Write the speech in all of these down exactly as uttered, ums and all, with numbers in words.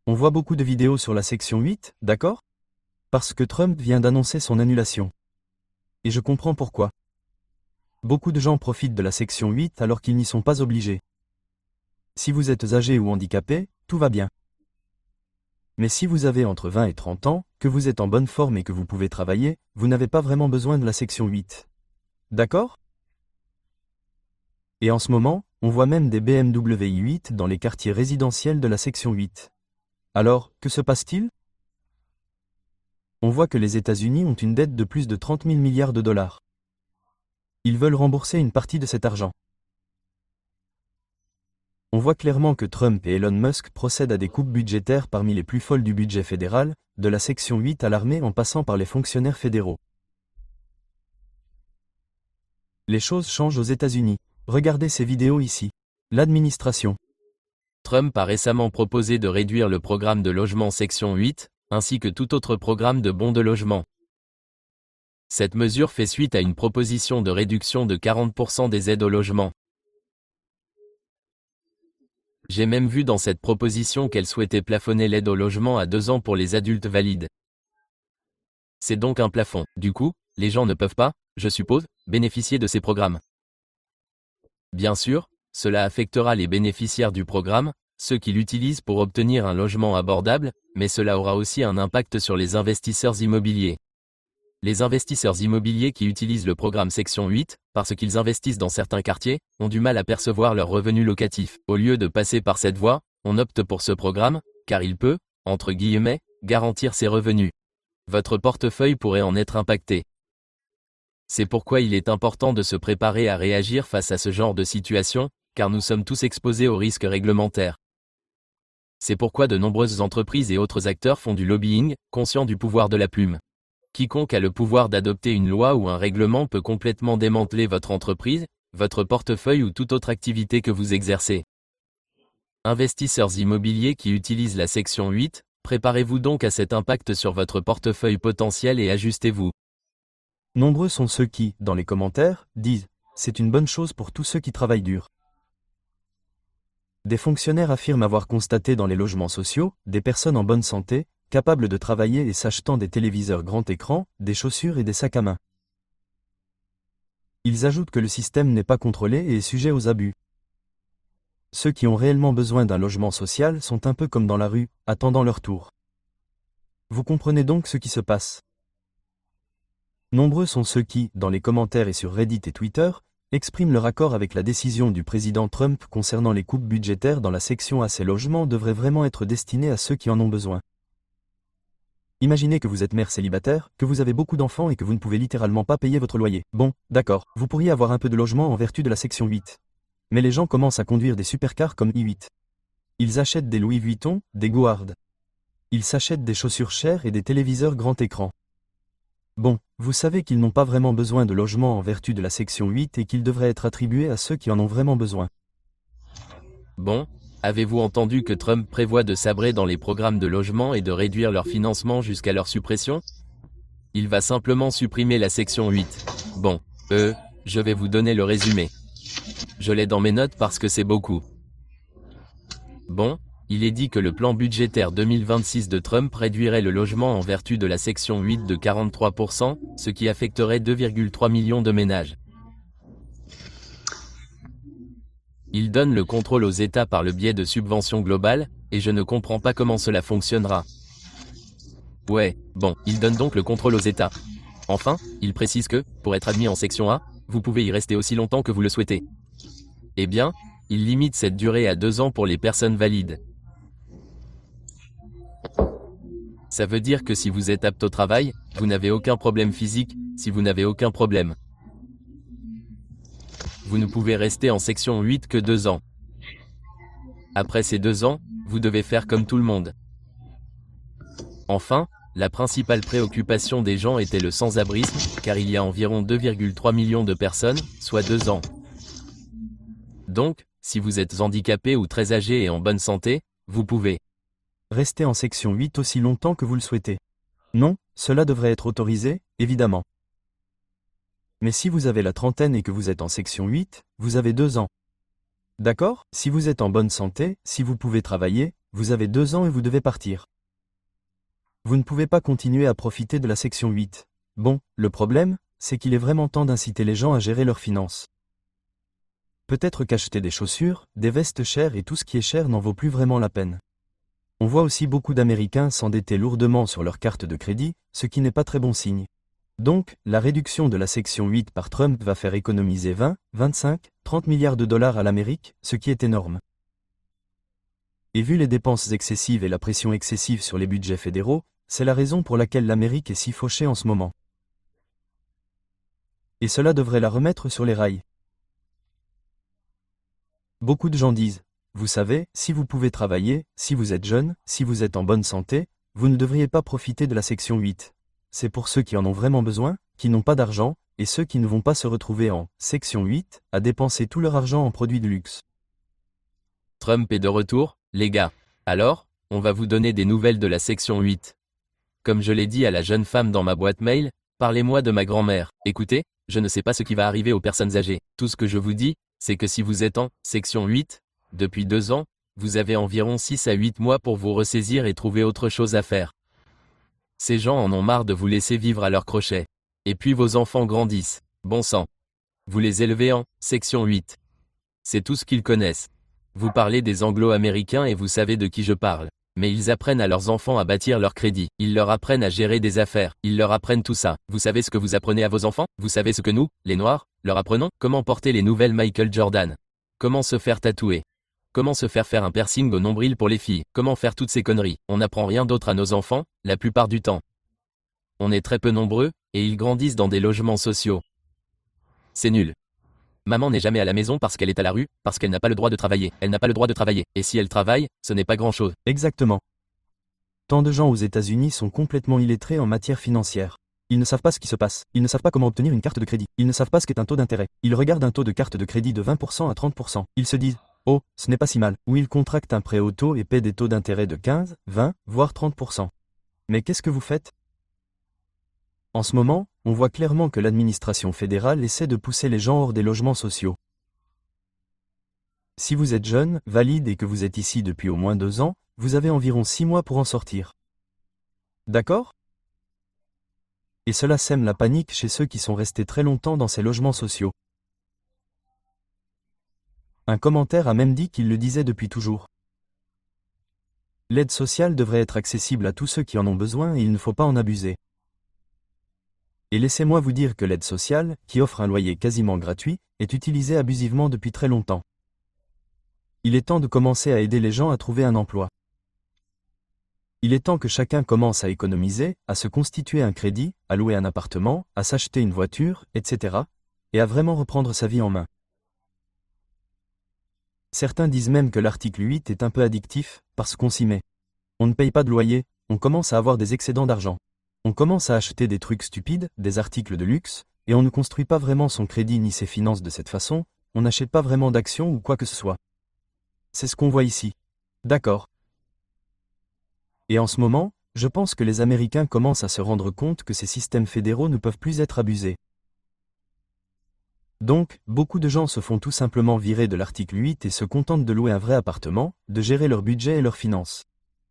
On voit beaucoup de vidéos sur la section huit, d'accord? Parce que Trump vient d'annoncer son annulation. Et je comprends pourquoi. Beaucoup de gens profitent de la section huit alors qu'ils n'y sont pas obligés. Si vous êtes âgé ou handicapé, tout va bien. Mais si vous avez entre vingt et trente ans, que vous êtes en bonne forme et que vous pouvez travailler, vous n'avez pas vraiment besoin de la section huit. D'accord? Et en ce moment, on voit même des B M W i huit dans les quartiers résidentiels de la section huit. Alors, que se passe-t-il? On voit que les États-Unis ont une dette de plus de trente mille milliards de dollars. Ils veulent rembourser une partie de cet argent. On voit clairement que Trump et Elon Musk procèdent à des coupes budgétaires parmi les plus folles du budget fédéral, de la section huit à l'armée en passant par les fonctionnaires fédéraux. Les choses changent aux États-Unis. Regardez ces vidéos ici. L'administration. Trump a récemment proposé de réduire le programme de logement section huit, ainsi que tout autre programme de bons de logement. Cette mesure fait suite à une proposition de réduction de quarante pour cent des aides au logement. J'ai même vu dans cette proposition qu'elle souhaitait plafonner l'aide au logement à deux ans pour les adultes valides. C'est donc un plafond. Du coup, les gens ne peuvent pas, je suppose, bénéficier de ces programmes. Bien sûr, cela affectera les bénéficiaires du programme, ceux qui l'utilisent pour obtenir un logement abordable, mais cela aura aussi un impact sur les investisseurs immobiliers. Les investisseurs immobiliers qui utilisent le programme section huit, parce qu'ils investissent dans certains quartiers, ont du mal à percevoir leurs revenus locatifs. Au lieu de passer par cette voie, on opte pour ce programme, car il peut, entre guillemets, garantir ces revenus. Votre portefeuille pourrait en être impacté. C'est pourquoi il est important de se préparer à réagir face à ce genre de situation, car nous sommes tous exposés aux risques réglementaires. C'est pourquoi de nombreuses entreprises et autres acteurs font du lobbying, conscients du pouvoir de la plume. Quiconque a le pouvoir d'adopter une loi ou un règlement peut complètement démanteler votre entreprise, votre portefeuille ou toute autre activité que vous exercez. Investisseurs immobiliers qui utilisent la section huit, préparez-vous donc à cet impact sur votre portefeuille potentiel et ajustez-vous. Nombreux sont ceux qui, dans les commentaires, disent « c'est une bonne chose pour tous ceux qui travaillent dur ». Des fonctionnaires affirment avoir constaté dans les logements sociaux, des personnes en bonne santé, capables de travailler et s'achetant des téléviseurs grand écran, des chaussures et des sacs à main. Ils ajoutent que le système n'est pas contrôlé et est sujet aux abus. Ceux qui ont réellement besoin d'un logement social sont un peu comme dans la rue, attendant leur tour. Vous comprenez donc ce qui se passe. Nombreux sont ceux qui, dans les commentaires et sur Reddit et Twitter, expriment leur accord avec la décision du président Trump concernant les coupes budgétaires dans la section A. Ces logements devraient vraiment être destinés à ceux qui en ont besoin. Imaginez que vous êtes mère célibataire, que vous avez beaucoup d'enfants et que vous ne pouvez littéralement pas payer votre loyer. Bon, d'accord, vous pourriez avoir un peu de logement en vertu de la section huit. Mais les gens commencent à conduire des supercars comme i huit. Ils achètent des Louis Vuitton, des Goard. Ils s'achètent des chaussures chères et des téléviseurs grand écran. Bon, vous savez qu'ils n'ont pas vraiment besoin de logement en vertu de la section huit et qu'ils devraient être attribués à ceux qui en ont vraiment besoin. Bon, avez-vous entendu que Trump prévoit de sabrer dans les programmes de logement et de réduire leur financement jusqu'à leur suppression? Il va simplement supprimer la section huit. Bon, euh, je vais vous donner le résumé. Je l'ai dans mes notes parce que c'est beaucoup. Bon, il est dit que le plan budgétaire deux mille vingt-six de Trump réduirait le logement en vertu de la section huit de quarante-trois pour cent, ce qui affecterait deux virgule trois millions de ménages. Il donne le contrôle aux États par le biais de subventions globales, et je ne comprends pas comment cela fonctionnera. Ouais, bon, il donne donc le contrôle aux États. Enfin, il précise que, pour être admis en section A, vous pouvez y rester aussi longtemps que vous le souhaitez. Eh bien, il limite cette durée à deux ans pour les personnes valides. Ça veut dire que si vous êtes apte au travail, vous n'avez aucun problème physique, si vous n'avez aucun problème. Vous ne pouvez rester en section huit que deux ans. Après ces deux ans, vous devez faire comme tout le monde. Enfin, la principale préoccupation des gens était le sans-abrisme, car il y a environ deux virgule trois millions de personnes, soit deux ans. Donc, si vous êtes handicapé ou très âgé et en bonne santé, vous pouvez rester en section huit aussi longtemps que vous le souhaitez. Non, cela devrait être autorisé, évidemment. Mais si vous avez la trentaine et que vous êtes en section huit, vous avez deux ans. D'accord? Si vous êtes en bonne santé, si vous pouvez travailler, vous avez deux ans et vous devez partir. Vous ne pouvez pas continuer à profiter de la section huit. Bon, le problème, c'est qu'il est vraiment temps d'inciter les gens à gérer leurs finances. Peut-être qu'acheter des chaussures, des vestes chères et tout ce qui est cher n'en vaut plus vraiment la peine. On voit aussi beaucoup d'Américains s'endetter lourdement sur leur carte de crédit, ce qui n'est pas très bon signe. Donc, la réduction de la section huit par Trump va faire économiser vingt, vingt-cinq, trente milliards de dollars à l'Amérique, ce qui est énorme. Et vu les dépenses excessives et la pression excessive sur les budgets fédéraux, c'est la raison pour laquelle l'Amérique est si fauchée en ce moment. Et cela devrait la remettre sur les rails. Beaucoup de gens disent, vous savez, si vous pouvez travailler, si vous êtes jeune, si vous êtes en bonne santé, vous ne devriez pas profiter de la section huit. C'est pour ceux qui en ont vraiment besoin, qui n'ont pas d'argent, et ceux qui ne vont pas se retrouver en section huit, à dépenser tout leur argent en produits de luxe. Trump est de retour, les gars. Alors, on va vous donner des nouvelles de la section huit. Comme je l'ai dit à la jeune femme dans ma boîte mail, parlez-moi de ma grand-mère. Écoutez, je ne sais pas ce qui va arriver aux personnes âgées. Tout ce que je vous dis, c'est que si vous êtes en section huit, depuis deux ans, vous avez environ six à huit mois pour vous ressaisir et trouver autre chose à faire. Ces gens en ont marre de vous laisser vivre à leur crochet. Et puis vos enfants grandissent. Bon sang. Vous les élevez en section huit. C'est tout ce qu'ils connaissent. Vous parlez des anglo-américains et vous savez de qui je parle. Mais ils apprennent à leurs enfants à bâtir leur crédit. Ils leur apprennent à gérer des affaires. Ils leur apprennent tout ça. Vous savez ce que vous apprenez à vos enfants? Vous savez ce que nous, les Noirs, leur apprenons? Comment porter les nouvelles Michael Jordan? Comment se faire tatouer? Comment se faire faire un piercing au nombril pour les filles? Comment faire toutes ces conneries? On n'apprend rien d'autre à nos enfants, la plupart du temps. On est très peu nombreux, et ils grandissent dans des logements sociaux. C'est nul. Maman n'est jamais à la maison parce qu'elle est à la rue, parce qu'elle n'a pas le droit de travailler. Elle n'a pas le droit de travailler. Et si elle travaille, ce n'est pas grand-chose. Exactement. Tant de gens aux États-Unis sont complètement illettrés en matière financière. Ils ne savent pas ce qui se passe. Ils ne savent pas comment obtenir une carte de crédit. Ils ne savent pas ce qu'est un taux d'intérêt. Ils regardent un taux de carte de crédit de vingt pour cent à trente pour cent. Ils se disent « Oh, ce n'est pas si mal ». Ou ils contractent un prêt auto et paient des taux d'intérêt de quinze, vingt, voire trente pour cent. Mais qu'est-ce que vous faites? En ce moment, on voit clairement que l'administration fédérale essaie de pousser les gens hors des logements sociaux. Si vous êtes jeune, valide et que vous êtes ici depuis au moins deux ans, vous avez environ six mois pour en sortir. D'accord? Et cela sème la panique chez ceux qui sont restés très longtemps dans ces logements sociaux. Un commentaire a même dit qu'il le disait depuis toujours. L'aide sociale devrait être accessible à tous ceux qui en ont besoin et il ne faut pas en abuser. Et laissez-moi vous dire que l'aide sociale, qui offre un loyer quasiment gratuit, est utilisée abusivement depuis très longtemps. Il est temps de commencer à aider les gens à trouver un emploi. Il est temps que chacun commence à économiser, à se constituer un crédit, à louer un appartement, à s'acheter une voiture, et cetera, et à vraiment reprendre sa vie en main. Certains disent même que l'article huit est un peu addictif, parce qu'on s'y met. On ne paye pas de loyer, on commence à avoir des excédents d'argent. On commence à acheter des trucs stupides, des articles de luxe, et on ne construit pas vraiment son crédit ni ses finances de cette façon, on n'achète pas vraiment d'actions ou quoi que ce soit. C'est ce qu'on voit ici. D'accord. Et en ce moment, je pense que les Américains commencent à se rendre compte que ces systèmes fédéraux ne peuvent plus être abusés. Donc, beaucoup de gens se font tout simplement virer de l'article huit et se contentent de louer un vrai appartement, de gérer leur budget et leurs finances.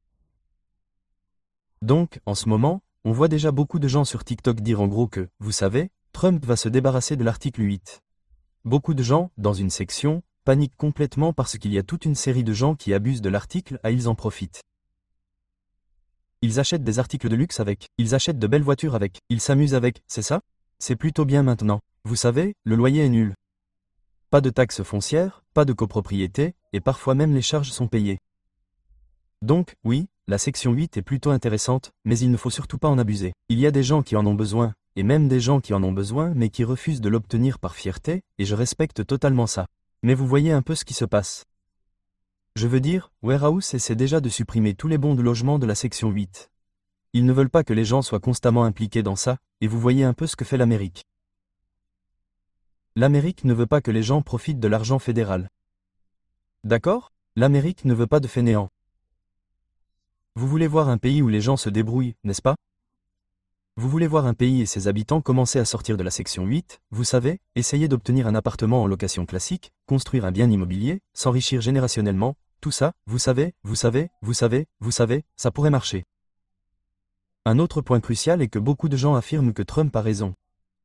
Donc, en ce moment, on voit déjà beaucoup de gens sur TikTok dire en gros que, vous savez, Trump va se débarrasser de l'article huit. Beaucoup de gens, dans une section, paniquent complètement parce qu'il y a toute une série de gens qui abusent de l'article et ils en profitent. Ils achètent des articles de luxe avec, ils achètent de belles voitures avec, ils s'amusent avec, c'est ça? C'est plutôt bien maintenant. Vous savez, le loyer est nul. Pas de taxes foncières, pas de copropriété, et parfois même les charges sont payées. Donc, oui, la section huit est plutôt intéressante, mais il ne faut surtout pas en abuser. Il y a des gens qui en ont besoin, et même des gens qui en ont besoin mais qui refusent de l'obtenir par fierté, et je respecte totalement ça. Mais vous voyez un peu ce qui se passe. Je veux dire, Warehouse essaie déjà de supprimer tous les bons de logement de la section huit. Ils ne veulent pas que les gens soient constamment impliqués dans ça, et vous voyez un peu ce que fait l'Amérique. L'Amérique ne veut pas que les gens profitent de l'argent fédéral. D'accord? L'Amérique ne veut pas de fainéants. Vous voulez voir un pays où les gens se débrouillent, n'est-ce pas? Vous voulez voir un pays et ses habitants commencer à sortir de la section huit, vous savez, essayer d'obtenir un appartement en location classique, construire un bien immobilier, s'enrichir générationnellement, Tout ça, vous savez, vous savez, vous savez, vous savez, ça pourrait marcher. Un autre point crucial est que beaucoup de gens affirment que Trump a raison.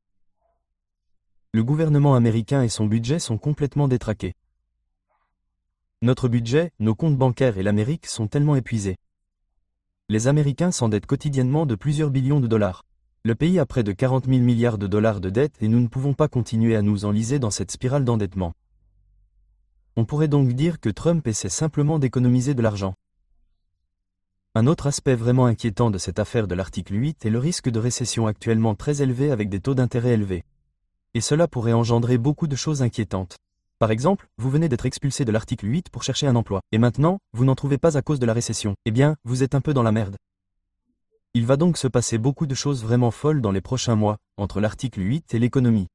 Le gouvernement américain et son budget sont complètement détraqués. Notre budget, nos comptes bancaires et l'Amérique sont tellement épuisés. Les Américains s'endettent quotidiennement de plusieurs billions de dollars. Le pays a près de quarante mille milliards de dollars de dettes et nous ne pouvons pas continuer à nous enliser dans cette spirale d'endettement. On pourrait donc dire que Trump essaie simplement d'économiser de l'argent. Un autre aspect vraiment inquiétant de cette affaire de l'article huit est le risque de récession actuellement très élevé avec des taux d'intérêt élevés. Et cela pourrait engendrer beaucoup de choses inquiétantes. Par exemple, vous venez d'être expulsé de l'article huit pour chercher un emploi, et maintenant, vous n'en trouvez pas à cause de la récession. Eh bien, vous êtes un peu dans la merde. Il va donc se passer beaucoup de choses vraiment folles dans les prochains mois, entre l'article huit et l'économie.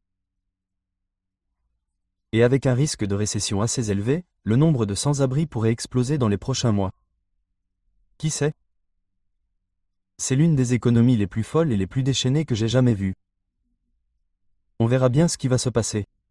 Et avec un risque de récession assez élevé, le nombre de sans-abri pourrait exploser dans les prochains mois. Qui sait? C'est l'une des économies les plus folles et les plus déchaînées que j'ai jamais vues. On verra bien ce qui va se passer.